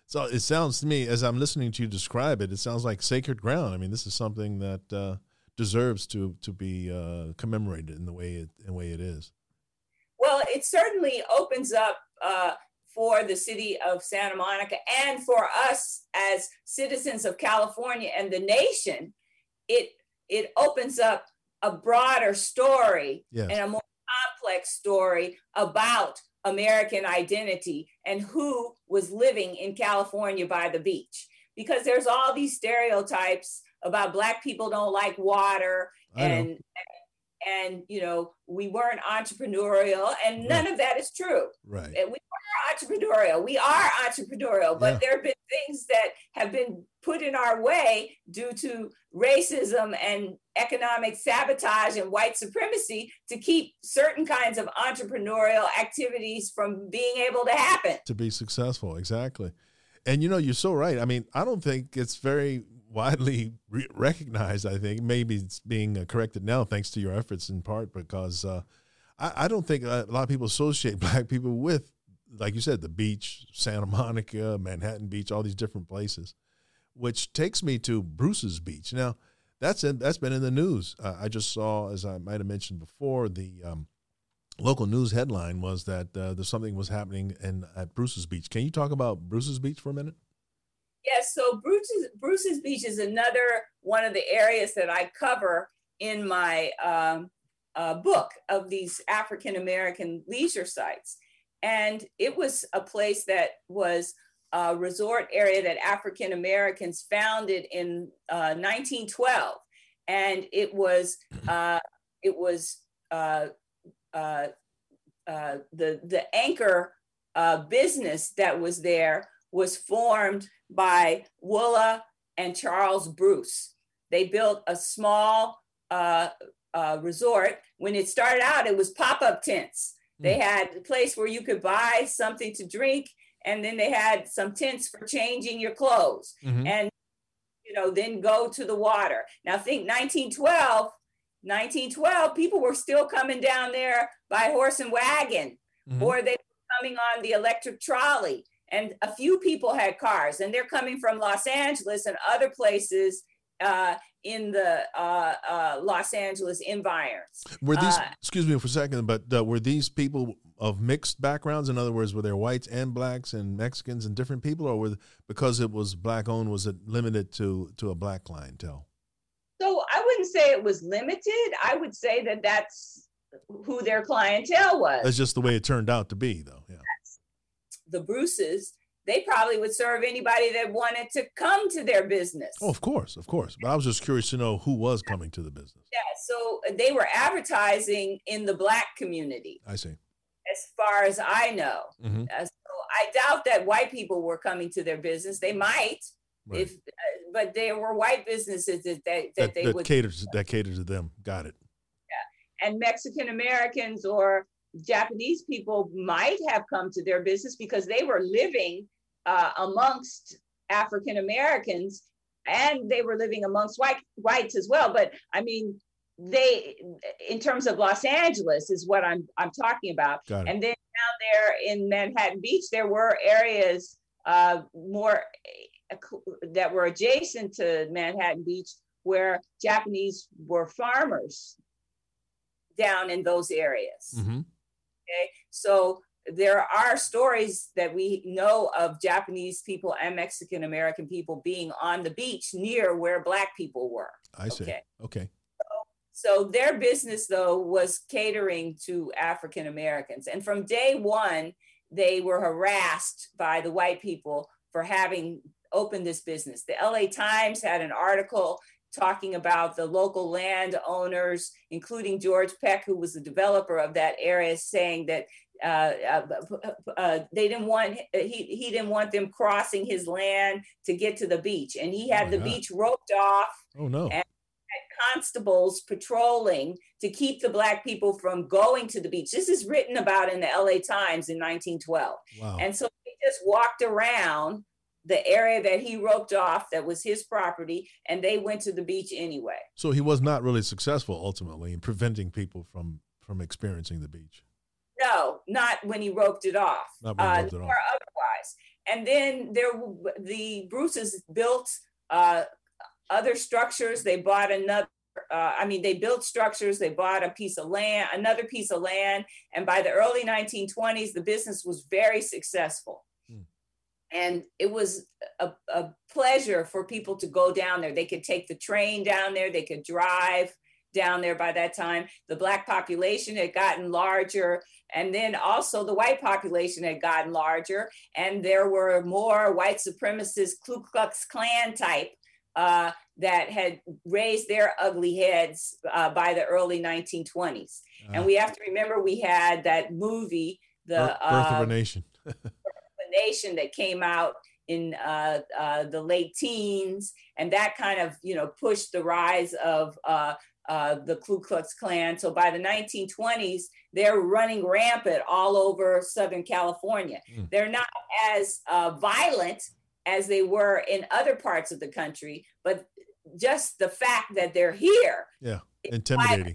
Speaker 1: So it sounds to me, as I'm listening to you describe it, it sounds like sacred ground. I mean, this is something that deserves to be commemorated in the way it is.
Speaker 2: Well, it certainly opens up for the city of Santa Monica and for us as citizens of California and the nation. It opens up a broader story,
Speaker 1: yes,
Speaker 2: and a more complex story about American identity and who was living in California by the beach. Because there's all these stereotypes about Black people don't like water, and you know, we weren't entrepreneurial, and none of that is true.
Speaker 1: Right.
Speaker 2: And we were entrepreneurial. We are entrepreneurial, but there have been things that have been put in our way due to racism and economic sabotage and white supremacy to keep certain kinds of entrepreneurial activities from being able to happen.
Speaker 1: To be successful, exactly. And, you know, you're so right. I mean, I don't think it's very widely recognized. I think maybe it's being corrected now thanks to your efforts in part, because I don't think a lot of people associate Black people with, like you said, the beach, Santa Monica, Manhattan Beach, all these different places, which takes me to Bruce's Beach. Now, that's been in the news. I just saw, as I might have mentioned before, the local news headline was that there's something was happening at Bruce's Beach. Can you talk about Bruce's Beach for a minute?
Speaker 2: Yes, so Bruce's Beach is another one of the areas that I cover in my book of these African-American leisure sites. And it was a place that was a resort area that African-Americans founded in 1912. And it was the anchor business that was there was formed by Woola and Charles Bruce. They built a small resort. When it started out, it was pop-up tents. They had a place where you could buy something to drink, and then they had some tents for changing your clothes, and you know, then go to the water. Now think 1912, people were still coming down there by horse and wagon, or they were coming on the electric trolley. And a few people had cars, and they're coming from Los Angeles and other places in the Los Angeles environs.
Speaker 1: Were these, excuse me for a second, but were these people of mixed backgrounds? In other words, were there whites and Blacks and Mexicans and different people, or because it was Black owned, was it limited to a Black clientele?
Speaker 2: So I wouldn't say it was limited. I would say that that's who their clientele was.
Speaker 1: That's just the way it turned out to be, though. Yeah.
Speaker 2: The Bruces, they probably would serve anybody that wanted to come to their business.
Speaker 1: Oh, of course. But I was just curious to know who was coming to the business.
Speaker 2: Yeah, so they were advertising in the Black community.
Speaker 1: I see.
Speaker 2: As far as I know. So I doubt that white people were coming to their business. They might, but there were white businesses that would
Speaker 1: cater to them. Got it.
Speaker 2: Yeah, and Mexican Americans or Japanese people might have come to their business because they were living amongst African Americans, and they were living amongst whites as well. But I mean, they, in terms of Los Angeles, is what I'm talking about. And then down there in Manhattan Beach, there were areas more that were adjacent to Manhattan Beach where Japanese were farmers down in those areas. Okay, so there are stories that we know of Japanese people and Mexican American people being on the beach near where Black people were.
Speaker 1: I see. Okay.
Speaker 2: So their business, though, was catering to African Americans. And from day one, they were harassed by the white people for having opened this business. The LA Times had an article talking about the local landowners, including George Peck, who was the developer of that area, saying that they didn't want he didn't want them crossing his land to get to the beach, and he had beach roped off.
Speaker 1: Oh no!
Speaker 2: And had constables patrolling to keep the Black people from going to the beach. This is written about in the LA Times in 1912.
Speaker 1: Wow!
Speaker 2: And so they just walked around the area that he roped off that was his property, and they went to the beach anyway.
Speaker 1: So he was not really successful ultimately in preventing people from experiencing the beach.
Speaker 2: No, not when he roped it off,
Speaker 1: Not when he roped it off.
Speaker 2: Or otherwise. And then the Bruces built other structures. They bought another. They built structures. They bought another piece of land, and by the early 1920s, the business was very successful. And it was a pleasure for people to go down there. They could take the train down there. They could drive down there. By that time, the Black population had gotten larger. And then also the white population had gotten larger. And there were more white supremacist Ku Klux Klan type that had raised their ugly heads by the early 1920s. And we have to remember, we had that movie, The
Speaker 1: Birth of a Nation.
Speaker 2: Nation, that came out in the late teens, and that kind of pushed the rise of the Ku Klux Klan. So by the 1920s, they're running rampant all over Southern California. They're not as violent as they were in other parts of the country, but just the fact that they're here,
Speaker 1: intimidating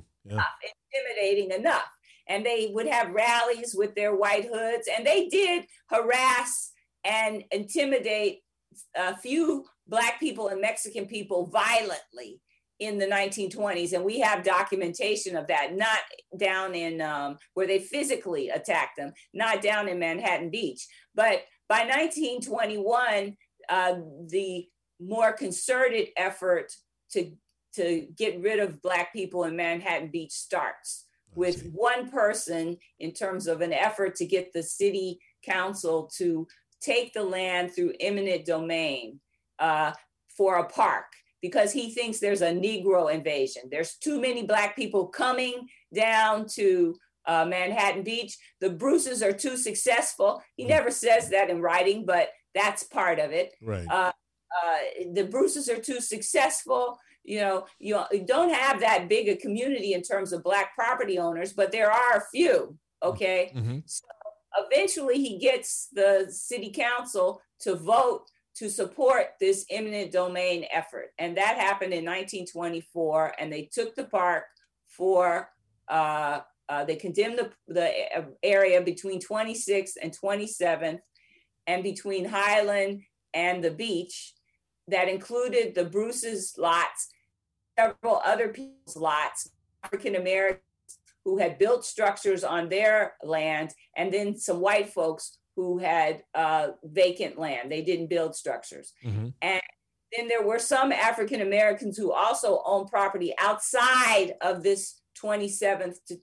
Speaker 2: enough. And they would have rallies with their white hoods, and they did harass and intimidate a few Black people and Mexican people violently in the 1920s. And we have documentation of that, not down in where they physically attacked them, not down in Manhattan Beach. But by 1921, the more concerted effort to get rid of Black people in Manhattan Beach starts with one person, in terms of an effort to get the city council to take the land through eminent domain for a park, because he thinks there's a Negro invasion. There's too many Black people coming down to Manhattan Beach. The Bruces are too successful. He never says that in writing, but that's part of it.
Speaker 1: Right.
Speaker 2: The Bruces are too successful. You don't have that big a community in terms of Black property owners, but there are a few, okay? So eventually he gets the city council to vote to support this eminent domain effort. And that happened in 1924, and they took the park for, they condemned the area between 26th and 27th, and between Highland and the beach, that included the Bruce's lots, several other people's lots, African Americans who had built structures on their land, and then some white folks who had vacant land. They didn't build structures. And then there were some African Americans who also owned property outside of this 26th to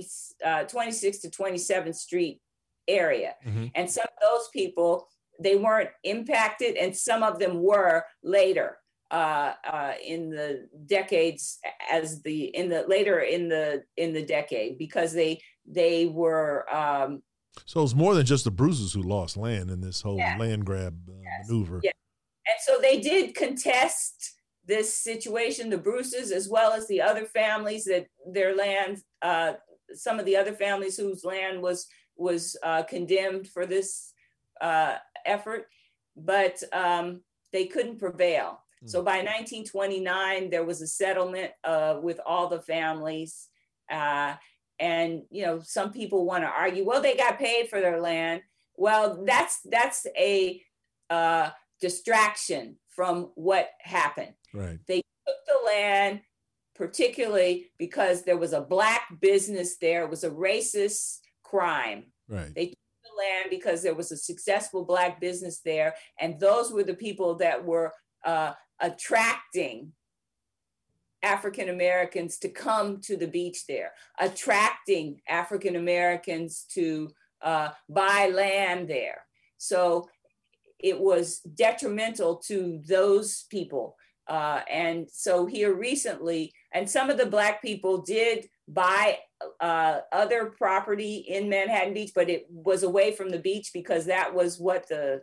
Speaker 2: 27th Street area. And some of those people, they weren't impacted, and some of them were later in the decades, later in the decade, because they were.
Speaker 1: So it's more than just the Bruces who lost land in this whole land grab maneuver.
Speaker 2: Yeah. And so they did contest this situation, the Bruces, as well as the other families that their land, some of the other families whose land was condemned for this effort, but they couldn't prevail. So by 1929, there was a settlement with all the families. And, some people want to argue, well, they got paid for their land. Well, that's a distraction from what happened.
Speaker 1: Right.
Speaker 2: They took the land, particularly because there was a Black business there. It was a racist crime.
Speaker 1: Right.
Speaker 2: They took the land because there was a successful Black business there. And those were the people that were attracting African Americans to come to the beach there, attracting African Americans to buy land there. So it was detrimental to those people. And so here recently, and some of the Black people did buy other property in Manhattan Beach, but it was away from the beach because that was what the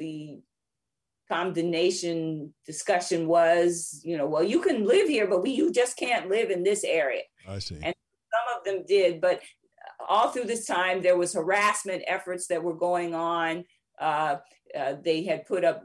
Speaker 2: condemnation discussion was, well, you can live here, but you just can't live in this area.
Speaker 1: I see.
Speaker 2: And some of them did, but all through this time, there was harassment efforts that were going on. They had put up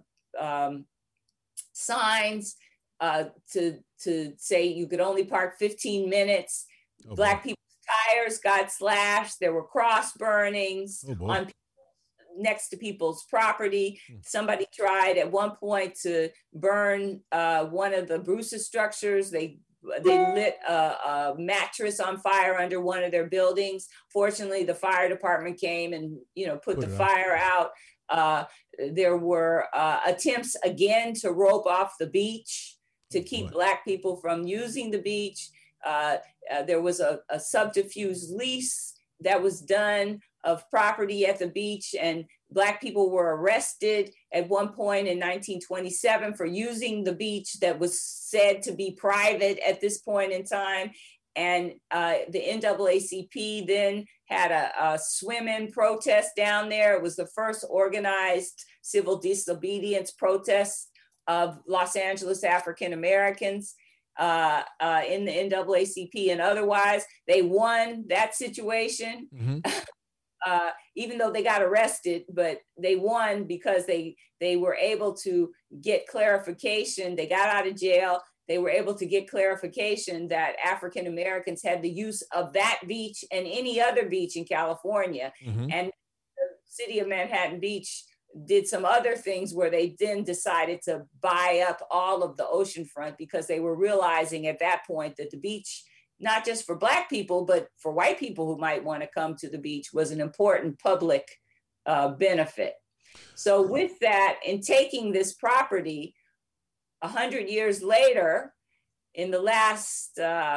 Speaker 2: signs to say you could only park 15 minutes. Black people's tires got slashed. There were cross burnings on next to people's property. Somebody tried at one point to burn one of the Bruce's structures. They lit a mattress on fire under one of their buildings. Fortunately, the fire department came and, put the fire out. There were attempts again to rope off the beach to keep Black people from using the beach. There was a subterfuge lease that was done of property at the beach, and Black people were arrested at one point in 1927 for using the beach that was said to be private at this point in time. And the NAACP then had a swim-in protest down there. It was the first organized civil disobedience protest of Los Angeles African Americans in the NAACP and otherwise. They won that situation. Even though they got arrested, but they won because they were able to get clarification. They got out of jail. They were able to get clarification that African Americans had the use of that beach and any other beach in California. And the city of Manhattan Beach did some other things where they then decided to buy up all of the oceanfront because they were realizing at that point that the beach, not just for Black people, but for white people who might want to come to the beach, was an important public benefit. So with that, in taking this property, 100 years later, in the last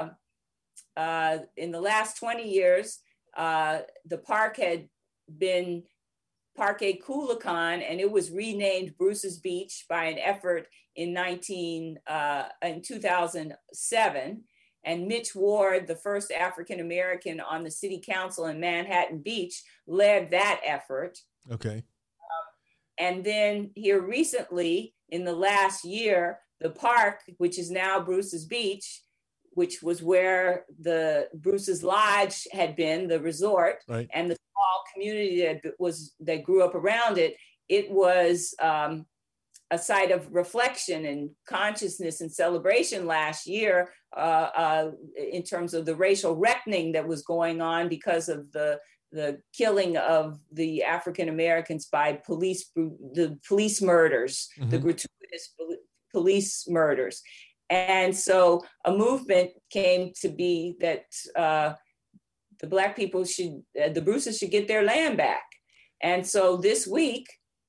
Speaker 2: 20 years, the park had been Parque Culacan, and it was renamed Bruce's Beach by an effort in 2007. And Mitch Ward, the first African-American on the city council in Manhattan Beach, led that effort.
Speaker 1: Okay.
Speaker 2: And then here recently, in the last year, the park, which is now Bruce's Beach, which was where the Bruce's Lodge had been, the resort,
Speaker 1: right,
Speaker 2: and the small community that grew up around it, it was a site of reflection and consciousness and celebration last year in terms of the racial reckoning that was going on because of the killing of the African Americans by the police murders, the gratuitous police murders. And so a movement came to be that the Black people the Bruces should get their land back. And so this week,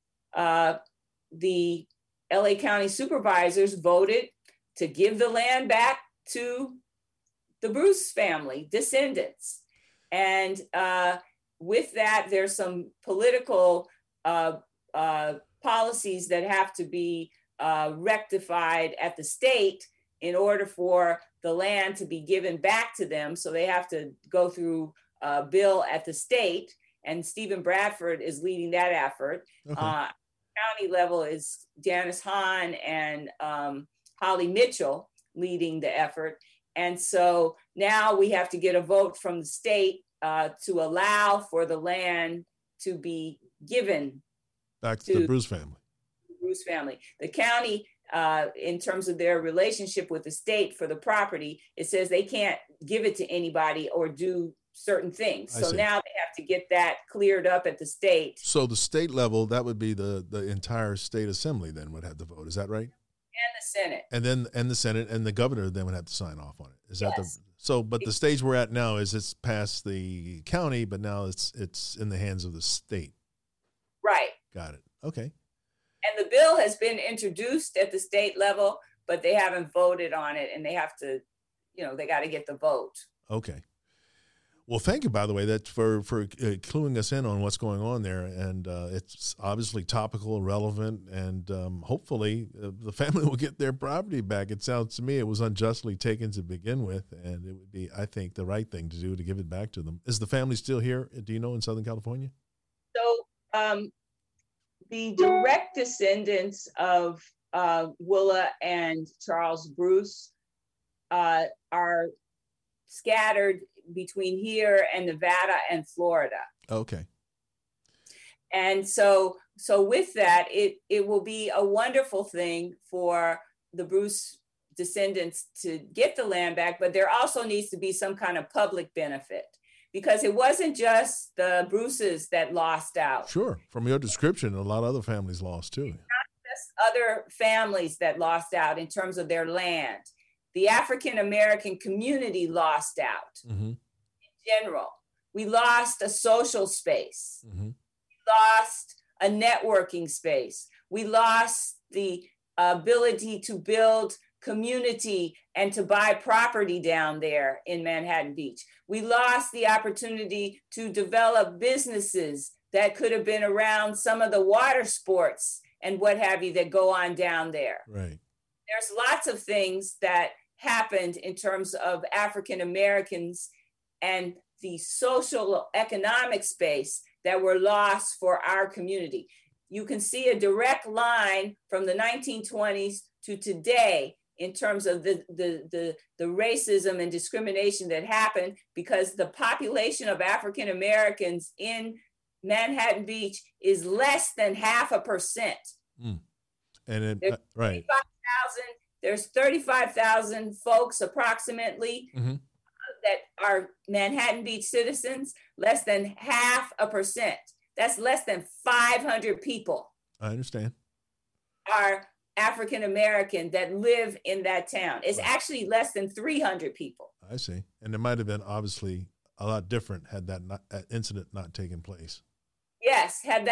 Speaker 2: the LA County supervisors voted to give the land back to the Bruce family, descendants. And with that, there's some political policies that have to be rectified at the state in order for the land to be given back to them. So they have to go through a bill at the state, and Stephen Bradford is leading that effort. Okay. County level is Janice Hahn and Holly Mitchell leading the effort. And so now we have to get a vote from the state to allow for the land to be given
Speaker 1: back to the Bruce family.
Speaker 2: Bruce family. The county, in terms of their relationship with the state for the property, it says they can't give it to anybody or do certain things. So now they have to get that cleared up at the state.
Speaker 1: So the state level, that would be the entire state assembly then would have to vote. Is that right?
Speaker 2: And the Senate.
Speaker 1: And the Senate and the governor then would have to sign off on it. Is that but the stage we're at now is it's past the county, but now it's in the hands of the state.
Speaker 2: Right.
Speaker 1: Got it. Okay.
Speaker 2: And the bill has been introduced at the state level, but they haven't voted on it, and they have to, they got to get the vote.
Speaker 1: Okay. Well, thank you, by the way, that for cluing us in on what's going on there, and it's obviously topical, relevant, and hopefully the family will get their property back. It sounds to me it was unjustly taken to begin with, and it would be, I think, the right thing to do to give it back to them. Is the family still here? Do you know, in Southern California?
Speaker 2: So the direct descendants of Willa and Charles Bruce are scattered between here and Nevada and Florida.
Speaker 1: Okay.
Speaker 2: And so with that, it will be a wonderful thing for the Bruce descendants to get the land back, but there also needs to be some kind of public benefit, because it wasn't just the Bruces that lost out.
Speaker 1: Sure. From your description, a lot of other families lost too.
Speaker 2: Just other families that lost out in terms of their land. The African American community lost out in general. We lost a social space. We lost a networking space. We lost the ability to build community and to buy property down there in Manhattan Beach. We lost the opportunity to develop businesses that could have been around some of the water sports and what have you that go on down there.
Speaker 1: Right.
Speaker 2: There's lots of things that happened in terms of African Americans and the social economic space that were lost for our community. You can see a direct line from the 1920s to today in terms of the racism and discrimination that happened, because the population of African Americans in Manhattan Beach is less than 0.5%.
Speaker 1: And
Speaker 2: there's
Speaker 1: right.
Speaker 2: There's 35,000 folks approximately that are Manhattan Beach citizens, less than 0.5%. That's less than 500 people.
Speaker 1: I understand.
Speaker 2: Are African American that live in that town. It's actually less than 300 people.
Speaker 1: I see. And it might have been obviously a lot different had that incident not taken place.
Speaker 2: Yes, had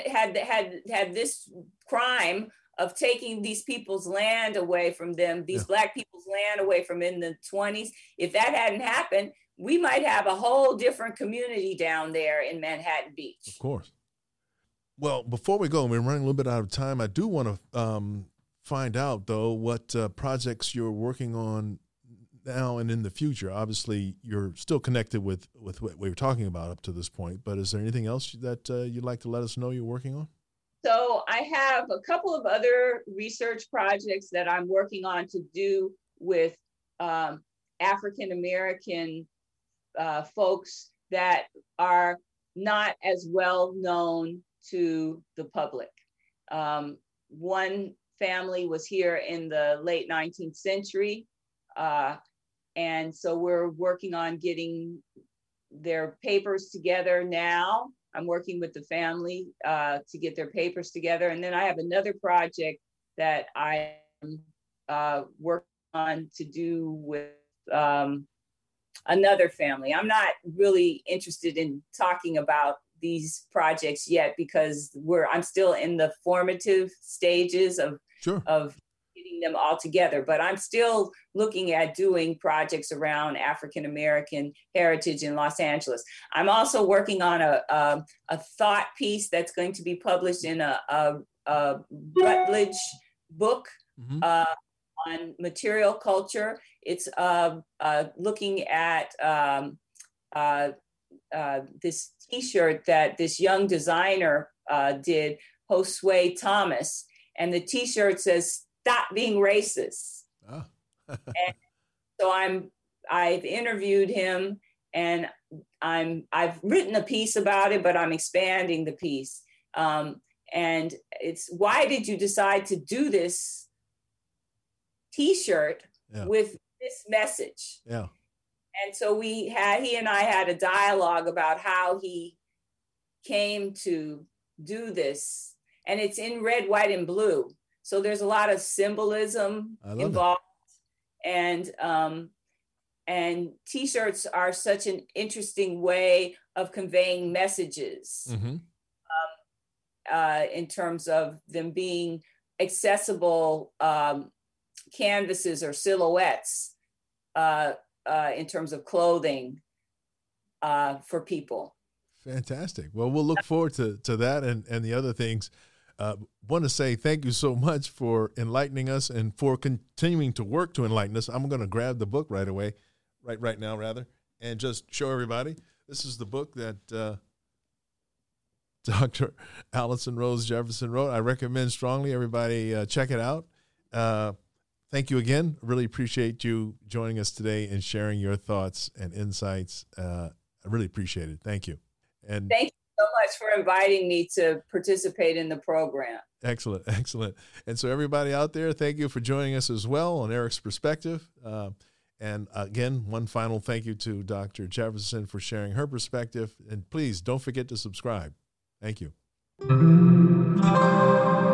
Speaker 2: this crime of taking these people's land away from them, these Black people's land away from in the 1920s, if that hadn't happened, we might have a whole different community down there in Manhattan Beach.
Speaker 1: Of course. Well, before we go, we're running a little bit out of time. I do want to find out, though, what projects you're working on now and in the future. Obviously, you're still connected with what we were talking about up to this point, but is there anything else that you'd like to let us know you're working on?
Speaker 2: So I have a couple of other research projects that I'm working on to do with African American folks that are not as well known to the public. One family was here in the late 19th century. And so we're working on getting their papers together now. I'm working with the family to get their papers together. And then I have another project that I work on to do with another family. I'm not really interested in talking about these projects yet because I'm still in the formative stages of getting them all together, but I'm still looking at doing projects around African American heritage in Los Angeles. I'm also working on a thought piece that's going to be published in a Routledge book on material culture. It's looking at this T-shirt that this young designer did, Josue Thomas, and the T-shirt says, "Stop being racist."
Speaker 1: Oh.
Speaker 2: And so I've interviewed him, and I've written a piece about it, but I'm expanding the piece. And it's, why did you decide to do this T-shirt with this message?
Speaker 1: Yeah.
Speaker 2: And so he and I had a dialogue about how he came to do this. And it's in red, white, and blue. So there's a lot of symbolism involved. And T-shirts are such an interesting way of conveying messages in terms of them being accessible canvases or silhouettes in terms of clothing for people.
Speaker 1: Fantastic. Well, we'll look forward to that and the other things. Want to say thank you so much for enlightening us and for continuing to work to enlighten us. I'm going to grab the book right away, right now, and just show everybody. This is the book that Dr. Allison Rose Jefferson wrote. I recommend strongly everybody check it out. Thank you again. Really appreciate you joining us today and sharing your thoughts and insights. I really appreciate it. Thank you. And
Speaker 2: thank you so much for inviting me to participate in the program. Excellent.
Speaker 1: And so everybody out there, thank you for joining us as well on Eric's Perspective. And again, one final thank you to Dr. Jefferson for sharing her perspective. And please don't forget to subscribe. Thank you.